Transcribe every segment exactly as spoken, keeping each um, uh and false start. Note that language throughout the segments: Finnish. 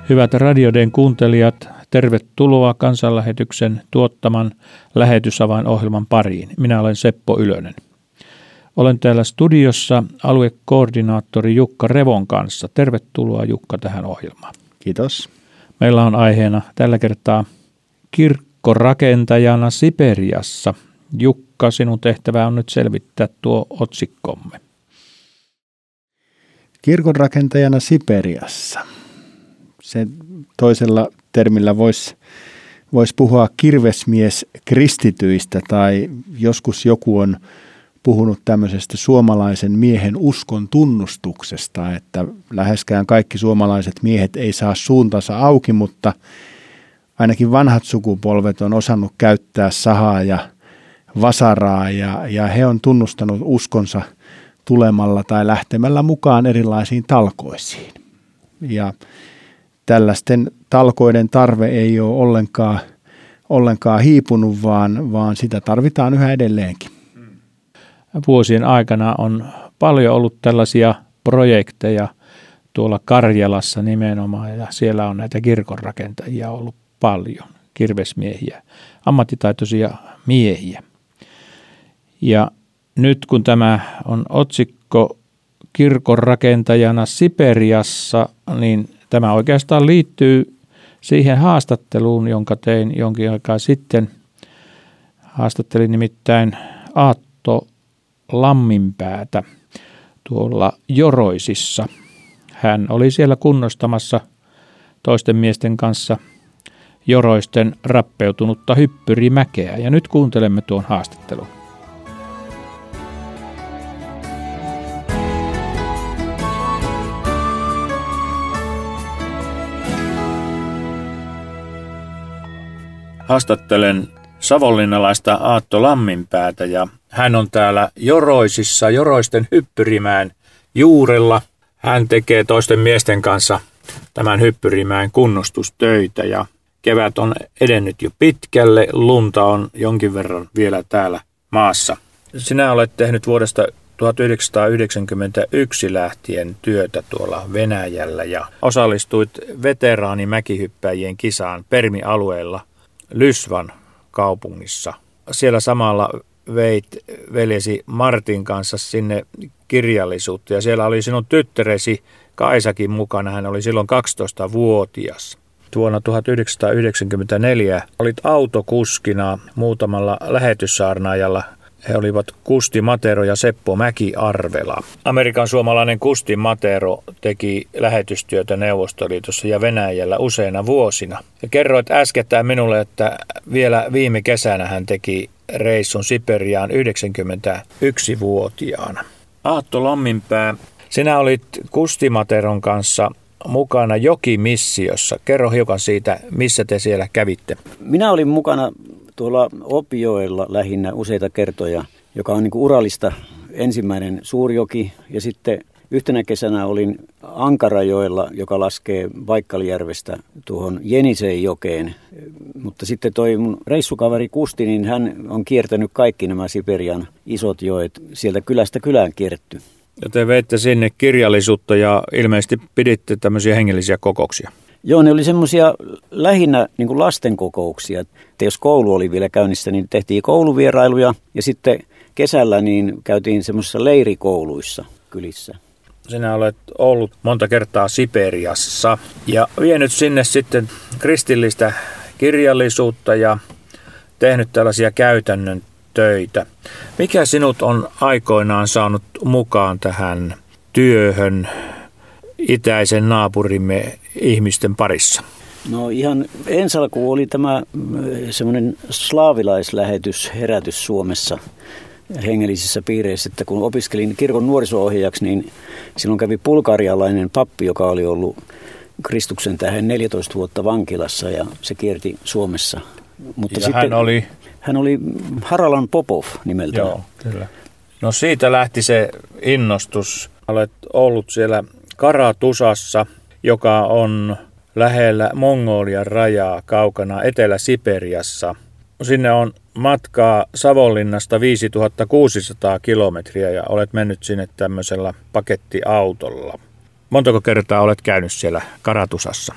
Hyvät Radioden kuuntelijat, tervetuloa Kansanlähetyksen tuottaman lähetysavainohjelman pariin. Minä olen Seppo Ylönen. Olen täällä studiossa aluekoordinaattori Jukka Revon kanssa. Tervetuloa Jukka tähän ohjelmaan. Kiitos. Meillä on aiheena tällä kertaa kirkkorakentajana Siperiassa. Jukka, sinun tehtävä on nyt selvittää tuo otsikkomme. Kirkonrakentajana Siperiassa. Se toisella termillä voisi vois puhua kirvesmies kristityistä, tai joskus joku on puhunut tämmöisestä suomalaisen miehen uskon tunnustuksesta, että läheskään kaikki suomalaiset miehet ei saa suuntansa auki, mutta ainakin vanhat sukupolvet on osannut käyttää sahaa ja vasaraa, ja, ja he on tunnustanut uskonsa tulemalla tai lähtemällä mukaan erilaisiin talkoisiin. Ja tällaisten talkoiden tarve ei ole ollenkaan, ollenkaan hiipunut, vaan, vaan sitä tarvitaan yhä edelleenkin. Vuosien aikana on paljon ollut tällaisia projekteja tuolla Karjalassa nimenomaan, ja siellä on näitä kirkonrakentajia ollut paljon, kirvesmiehiä, ammattitaitoisia miehiä. Ja nyt kun tämä on otsikko kirkonrakentajana Siperiassa, niin tämä oikeastaan liittyy siihen haastatteluun, jonka tein jonkin aikaa sitten. Haastattelin nimittäin Aatto Lamminpäätä tuolla Joroisissa. Hän oli siellä kunnostamassa toisten miesten kanssa Joroisten rappeutunutta hyppyrimäkeä. Ja nyt kuuntelemme tuon haastattelun. Haastattelen savonlinnalaista Aatto Lamminpäätä, ja hän on täällä Joroisissa, Joroisten hyppyrimäen juurella. Hän tekee toisten miesten kanssa tämän hyppyrimäen kunnostustöitä, ja kevät on edennyt jo pitkälle, lunta on jonkin verran vielä täällä maassa. Sinä olet tehnyt vuodesta tuhatyhdeksänsataayhdeksänkymmentäyksi lähtien työtä tuolla Venäjällä ja osallistuit veteraanimäkihyppäjien kisaan Permi-alueella Lysvan kaupungissa. Siellä samalla veit veljesi Martin kanssa sinne kirjallisuutta, ja siellä oli sinun tyttäresi Kaisakin mukana. Hän oli silloin kaksitoistavuotias. Vuonna tuhatyhdeksänsataayhdeksänkymmentäneljä olit autokuskina muutamalla lähetyssaarnaajalla. He olivat Kusti Matero ja Seppo Mäki-Arvela. Amerikan suomalainen Kusti Matero teki lähetystyötä Neuvostoliitossa ja Venäjällä useina vuosina. Ja kerroit äskettäin minulle, että vielä viime kesänä hän teki reissun Siperiaan yhdeksänkymmentäyksivuotiaana. Aatto Lamminpää, sinä olit Kusti Materon kanssa mukana Joki-missiossa. Kerro hiukan siitä, missä te siellä kävitte. Minä olin mukana tuolla Opioella lähinnä useita kertoja, joka on niin kuin Uralista ensimmäinen suurjoki, ja sitten yhtenä kesänä olin Ankarajoella, joka laskee Baikkalijärvestä tuohon Jenisejokeen. Mutta sitten toi mun reissukaveri Kusti, niin hän on kiertänyt kaikki nämä Siperian isot joet, sieltä kylästä kylään kierretty. Ja te veitte sinne kirjallisuutta ja ilmeisesti piditte tämmöisiä hengellisiä kokouksia. Joo, ne oli semmoisia lähinnä niin kuin lasten kokouksia. Että jos koulu oli vielä käynnissä, niin tehtiin kouluvierailuja, ja sitten kesällä niin käytiin semmoisissa leirikouluissa kylissä. Sinä olet ollut monta kertaa Siperiassa ja vienyt sinne sitten kristillistä kirjallisuutta ja tehnyt tällaisia käytännön töitä. Mikä sinut on aikoinaan saanut mukaan tähän työhön itäisen naapurimme ihmisten parissa? No ihan ensi alkuun oli tämä semmoinen slaavilaislähetys, herätys Suomessa hengellisissä piireissä, että kun opiskelin kirkon nuoriso-ohjaajaksi, niin silloin kävi bulgarialainen pappi, joka oli ollut Kristuksen tähden neljätoista vuotta vankilassa, ja se kierti Suomessa. Mutta ja sitten hän oli? Hän oli Haralan Popov nimeltään. Joo, kyllä. No siitä lähti se innostus. Olet ollut siellä Karatusassa, joka on lähellä Mongolian rajaa kaukana Etelä-Siperiassa. Sinne on matkaa Savonlinnasta viisituhatta kuusisataa kilometriä ja olet mennyt sinne tämmöisellä pakettiautolla. Montako kertaa olet käynyt siellä Karatusassa?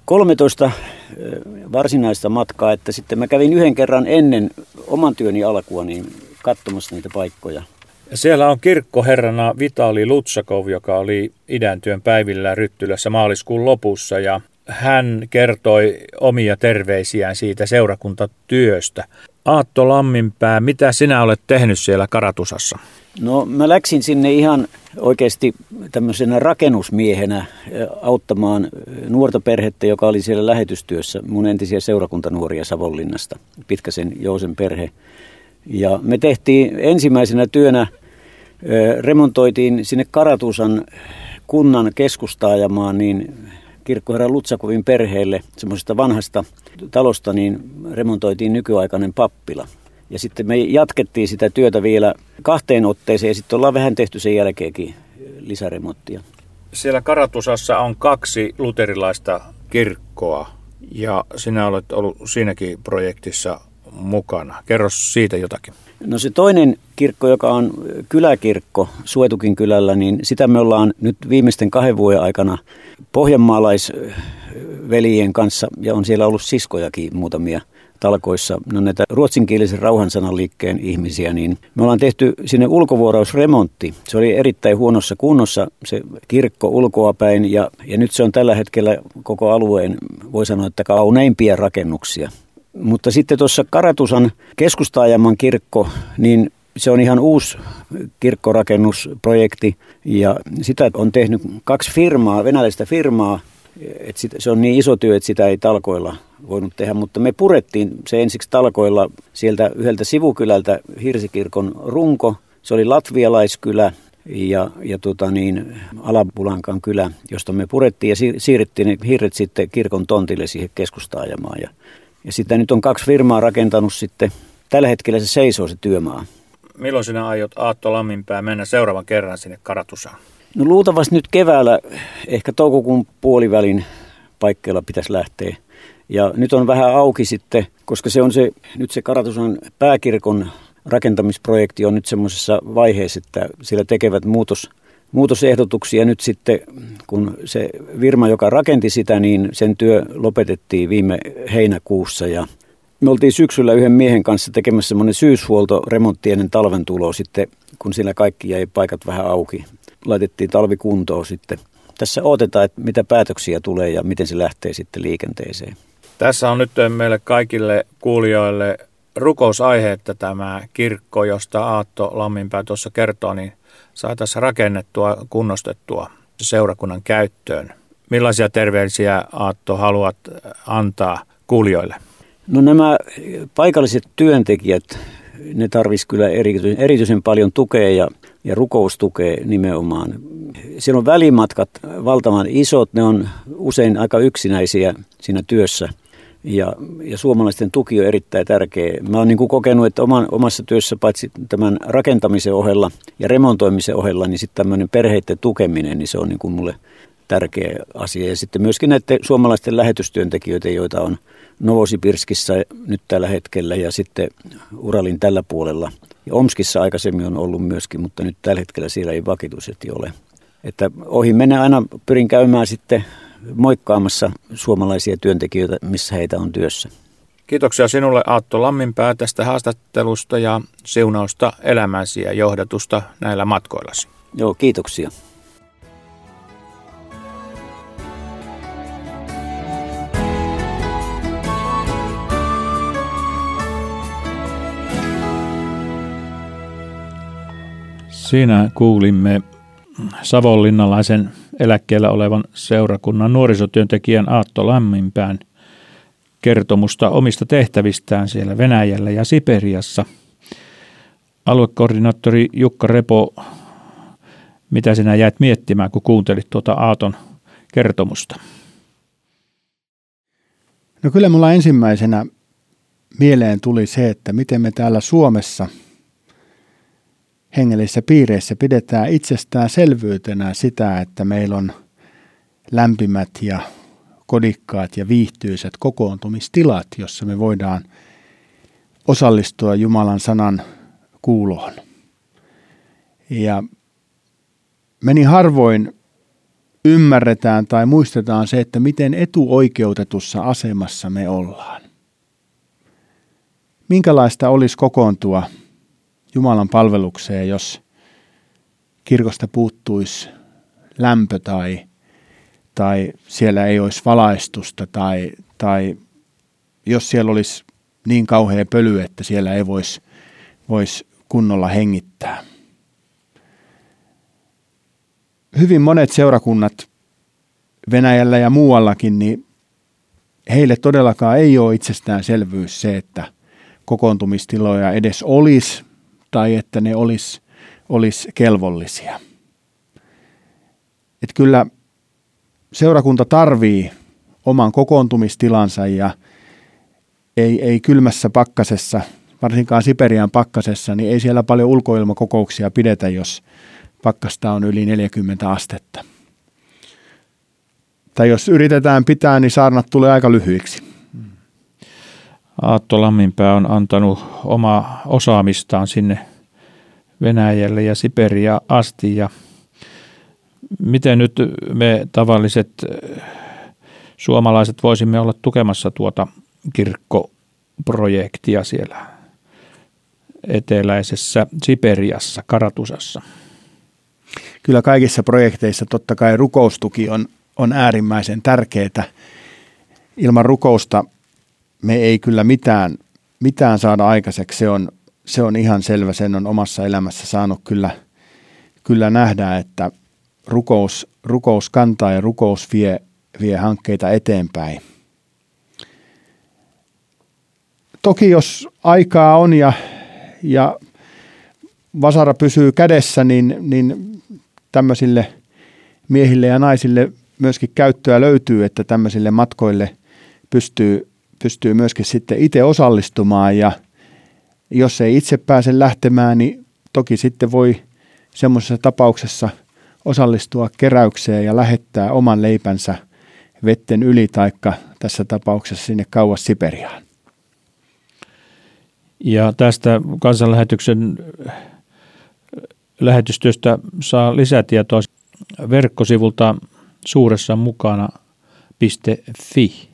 kolmetoista varsinaista matkaa, että sitten mä kävin yhden kerran ennen oman työni alkua niin katsomassa niitä paikkoja. Siellä on kirkkoherrana Vitali Lutsakov, joka oli idäntyön päivillä Ryttylässä maaliskuun lopussa, ja hän kertoi omia terveisiään siitä seurakuntatyöstä. Aatto Lamminpää, mitä sinä olet tehnyt siellä Karatusassa? No mä läksin sinne ihan oikeasti tämmöisenä rakennusmiehenä auttamaan nuorta perhettä, joka oli siellä lähetystyössä, mun entisiä seurakuntanuoria Savonlinnasta, Pitkäsen Jousen perhe. Ja me tehtiin ensimmäisenä työnä, remontoitiin sinne Karatusan kunnan keskustaajamaan niin kirkkoherra Lutsakovin perheelle semmoisesta vanhasta talosta, niin remontoitiin nykyaikainen pappila. Ja sitten me jatkettiin sitä työtä vielä kahteen otteeseen ja sitten ollaan vähän tehty sen jälkeenkin lisäremonttia. Siellä Karatusassa on kaksi luterilaista kirkkoa ja sinä olet ollut siinäkin projektissa mukana. Kerro siitä jotakin. No se toinen kirkko, joka on kyläkirkko Suetukin kylällä, niin sitä me ollaan nyt viimeisten kahden vuoden aikana pohjanmaalaisveljen kanssa, ja on siellä ollut siskojakin muutamia talkoissa, no näitä ruotsinkielisen rauhansananliikkeen ihmisiä, niin me ollaan tehty sinne ulkovuorausremontti. Se oli erittäin huonossa kunnossa se kirkko ulkoapäin, ja, ja nyt se on tällä hetkellä koko alueen, voi sanoa, että kauneimpia rakennuksia. Mutta sitten tuossa Karatusan keskustaajaman kirkko, niin se on ihan uusi kirkkorakennusprojekti ja sitä on tehnyt kaksi firmaa, venäläistä firmaa. Että se on niin iso työ, että sitä ei talkoilla voinut tehdä, mutta me purettiin se ensiksi talkoilla sieltä yhdeltä sivukylältä Hirsikirkon runko. Se oli latvialaiskylä ja, ja tota niin, Alapulankan kylä, josta me purettiin ja siirrettiin ne hirret sitten kirkon tontille siihen keskustaajamaan. Ja, ja sitä nyt on kaksi firmaa rakentanut sitten. Tällä hetkellä se seisoo se työmaa. Milloin sinä aiot Aatto Lamminpää mennä seuraavan kerran sinne Karatusaan? No luultavasti nyt keväällä, ehkä toukokuun puolivälin paikkeilla pitäisi lähteä. Ja nyt on vähän auki sitten, koska se on se, nyt se Karatusan pääkirkon rakentamisprojekti on nyt semmoisessa vaiheessa, että siellä tekevät muutos, muutosehdotuksia nyt sitten, kun se firma, joka rakenti sitä, niin sen työ lopetettiin viime heinäkuussa ja me oltiin syksyllä yhden miehen kanssa tekemässä semmoinen syyshuoltoremontti ennen talven tuloa sitten, kun siellä kaikki jäi paikat vähän auki. Laitettiin talvikuntoon sitten. Tässä odotetaan, että mitä päätöksiä tulee ja miten se lähtee sitten liikenteeseen. Tässä on nyt meille kaikille kuulijoille rukousaihe, että tämä kirkko, josta Aatto Lamminpää tuossa kertoo, niin saataisiin rakennettua, kunnostettua seurakunnan käyttöön. Millaisia terveisiä, Aatto, haluat antaa kuulijoille? No nämä paikalliset työntekijät, ne tarvitsisi kyllä erityisen, erityisen paljon tukea ja, ja rukoustukea nimenomaan. Siellä on välimatkat valtavan isot, ne on usein aika yksinäisiä siinä työssä ja, ja suomalaisten tuki on erittäin tärkeä. Mä oon niin kuin kokenut, että oman, omassa työssä paitsi tämän rakentamisen ohella ja remontoimisen ohella, niin sitten tämmöinen perheiden tukeminen, niin se on niin kuin mulle tärkeä asia. Ja sitten myöskin näiden suomalaisten lähetystyöntekijöitä, joita on Novosibirskissä nyt tällä hetkellä ja sitten Uralin tällä puolella. Ja Omskissa aikaisemmin on ollut myöskin, mutta nyt tällä hetkellä siellä ei vakituisesti ole. Että ohi mennä aina pyrin käymään sitten moikkaamassa suomalaisia työntekijöitä, missä heitä on työssä. Kiitoksia sinulle, Aatto Lamminpää, tästä haastattelusta ja siunausta elämäsi ja johdatusta näillä matkoillasi. Joo, kiitoksia. Siinä kuulimme savonlinnalaisen eläkkeellä olevan seurakunnan nuorisotyöntekijän Aatto Lamminpään kertomusta omista tehtävistään siellä Venäjällä ja Siperiassa. Aluekoordinaattori Jukka Repo, mitä sinä jäit miettimään, kun kuuntelit tuota Aaton kertomusta? No kyllä mulla ensimmäisenä mieleen tuli se, että miten me täällä Suomessa hengellisissä piireissä pidetään itsestäänselvyytenä sitä, että meillä on lämpimät ja kodikkaat ja viihtyisät kokoontumistilat, jossa me voidaan osallistua Jumalan sanan kuuloon. Ja meni harvoin ymmärretään tai muistetaan se, että miten etuoikeutetussa asemassa me ollaan. Minkälaista olisi kokoontua Jumalan palvelukseen, jos kirkosta puuttuisi lämpö tai, tai siellä ei olisi valaistusta tai, tai jos siellä olisi niin kauhea pöly, että siellä ei voisi vois kunnolla hengittää. Hyvin monet seurakunnat Venäjällä ja muuallakin, niin heille todellakaan ei ole itsestäänselvyys se, että kokoontumistiloja edes olisi tai että ne olisi, olisi kelvollisia. Että kyllä seurakunta tarvii oman kokoontumistilansa ja ei, ei kylmässä pakkasessa, varsinkaan Siperian pakkasessa, niin ei siellä paljon ulkoilmakokouksia pidetä, jos pakkasta on yli neljäkymmentä astetta. Tai jos yritetään pitää, niin saarnat tulee aika lyhyiksi. Aatto Lamminpää on antanut omaa osaamistaan sinne Venäjälle ja Siperiaan asti. Ja miten nyt me tavalliset suomalaiset voisimme olla tukemassa tuota kirkkoprojektia siellä eteläisessä Siperiassa, Karatusassa? Kyllä kaikissa projekteissa totta kai rukoustuki on, on äärimmäisen tärkeää. Ilman rukousta me ei kyllä mitään, mitään saada aikaiseksi. Se on, se on ihan selvä. Sen on omassa elämässä saanut kyllä, kyllä nähdä, että rukous, rukous kantaa ja rukous vie, vie hankkeita eteenpäin. Toki jos aikaa on ja, ja vasara pysyy kädessä, niin, niin tämmöisille miehille ja naisille myöskin käyttöä löytyy, että tämmöisille matkoille pystyy, pystyy myöskin sitten itse osallistumaan ja jos ei itse pääse lähtemään, niin toki sitten voi semmoisessa tapauksessa osallistua keräykseen ja lähettää oman leipänsä vetten yli taikka tässä tapauksessa sinne kauas Siperiaan. Ja tästä kansanlähetyksen lähetystyöstä saa lisätietoa verkkosivulta suuressa mukana piste fi.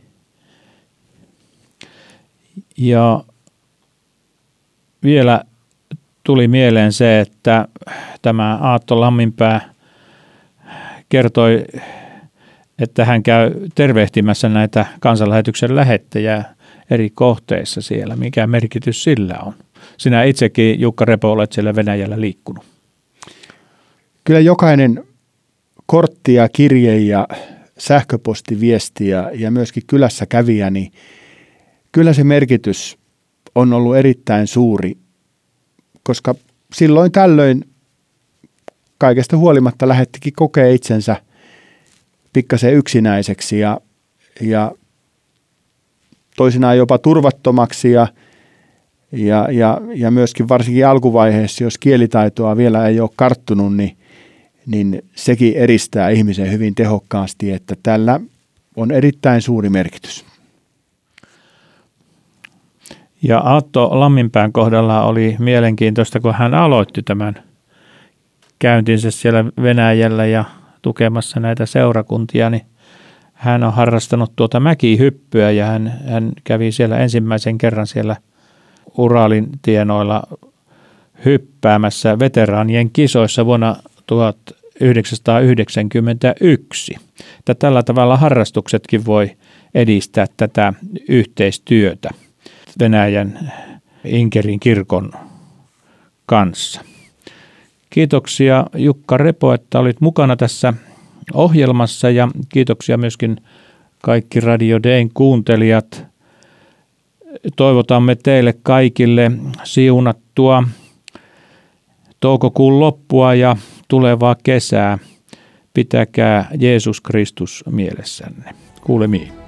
Ja vielä tuli mieleen se, että tämä Aatto Lamminpää kertoi, että hän käy tervehtimässä näitä kansanlähetyksen lähettäjiä eri kohteissa siellä. Mikä merkitys sillä on? Sinä itsekin, Jukka Repo, olet siellä Venäjällä liikkunut. Kyllä jokainen kortti ja kirje ja sähköpostiviesti ja, ja myöskin kylässä kävijä, niin kyllä se merkitys on ollut erittäin suuri, koska silloin tällöin kaikesta huolimatta lähettikin kokea itsensä pikkasen yksinäiseksi ja, ja toisinaan jopa turvattomaksi ja, ja, ja, ja myöskin varsinkin alkuvaiheessa, jos kielitaitoa vielä ei ole karttunut, niin, niin sekin eristää ihmisen hyvin tehokkaasti, että tällä on erittäin suuri merkitys. Ja Aatto Lamminpään kohdalla oli mielenkiintoista, kun hän aloitti tämän käyntinsä siellä Venäjällä ja tukemassa näitä seurakuntia, niin hän on harrastanut tuota mäkihyppyä ja hän, hän kävi siellä ensimmäisen kerran siellä Uralin tienoilla hyppäämässä veteraanien kisoissa vuonna tuhatyhdeksänsataayhdeksänkymmentäyksi. Että tällä tavalla harrastuksetkin voi edistää tätä yhteistyötä Venäjän Inkerin kirkon kanssa. Kiitoksia Jukka Repo, että olit mukana tässä ohjelmassa ja kiitoksia myöskin kaikki Radio D:n kuuntelijat. Toivotamme teille kaikille siunattua toukokuun loppua ja tulevaa kesää. Pitäkää Jeesus Kristus mielessänne. Kuulemiin.